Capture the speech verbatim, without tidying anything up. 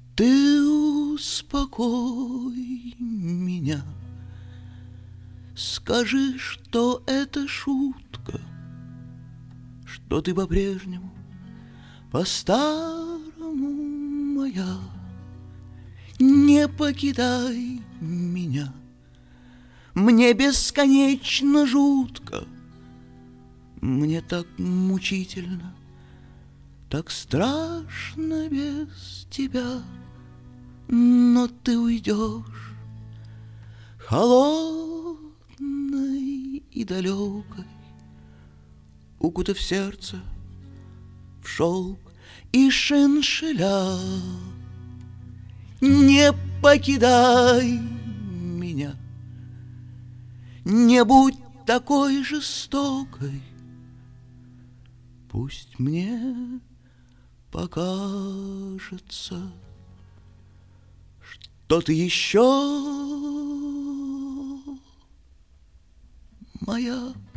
Ты успокой меня, скажи, что это шутка, что ты по-прежнему, по-старому моя. Не покидай меня, мне бесконечно жутко, мне так мучительно, так страшно без тебя. Но ты уйдешь холодной и далекой, укутав сердце в шелк и шиншеля. Не покидай меня, не будь такой жестокой, пусть мне покажется, что ты еще моя.